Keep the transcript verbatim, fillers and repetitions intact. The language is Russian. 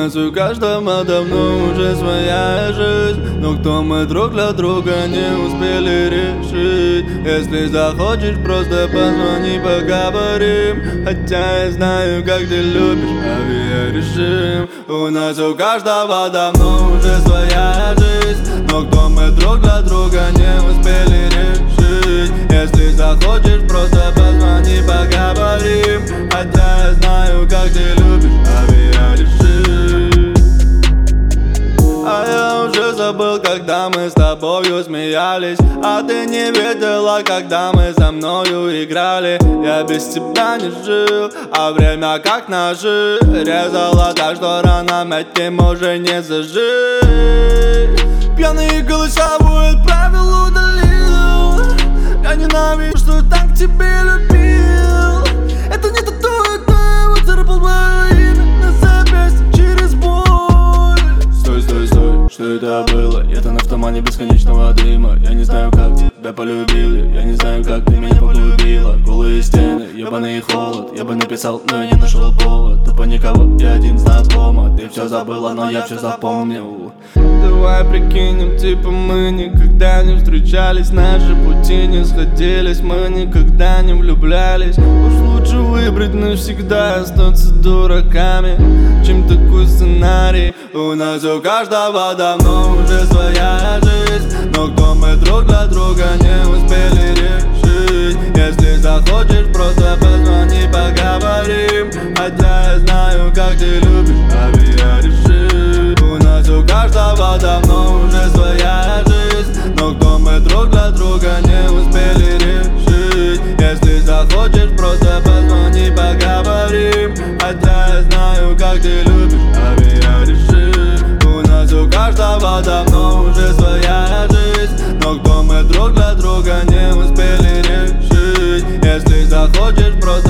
нас у каждого давно уже своя жизнь, но кто мы друг для друга не успели решить. Если захочешь, просто позвони, поговорим. Хотя я знаю, как ты любишь авиарежим. У нас у каждого давно уже своя жизнь, но кто мы друг для друга не успели решить. Если захочешь, просто позвони, поговорим. Хотя я знаю, как ты любишь авиарежим. А я уже забыл, когда мы с тобою смеялись, а ты не видела, когда мы со мною играли. Я без тебя не жил, а время как ножи резало так, что ранам этим уже не зажить. Пьяные голосовой отправил, удалил. Я ненавижу, что так тебя любил. Это не тату, это вот царапал мое имя на запястье через боль. Стой, стой, стой, что это было? Я-то на автомате бесконечного дыма. Я не знаю, как тебя полюбили, я не знаю, как ты меня погубила. Голые стены, ебаный холод. Я бы написал, но я не нашел повод. Тупо никого, я один знакома. Ты все забыла, но я все запомнил. Давай прикинем, типа мы никогда не встречались, наши пути не сходились, мы никогда не влюблялись. Уж лучше выбрать навсегда, остаться дураками, чем такой сценарий. У нас у каждого давно уже своя жизнь, но кто мы друг для друга не успели решить. Если захочешь, просто позвони, поговорим. Хотя я знаю, как ты любишь авиарежим. У нас у каждого давно уже своя жизнь, но кто мы друг для друга не успели решить. Если захочешь, просто позвони, поговорим. Хотя я знаю, как ты любишь авиарежим. У нас у каждого давно уже своя жизнь, но кто мы друг для друга не успели решить. Если захочешь, просто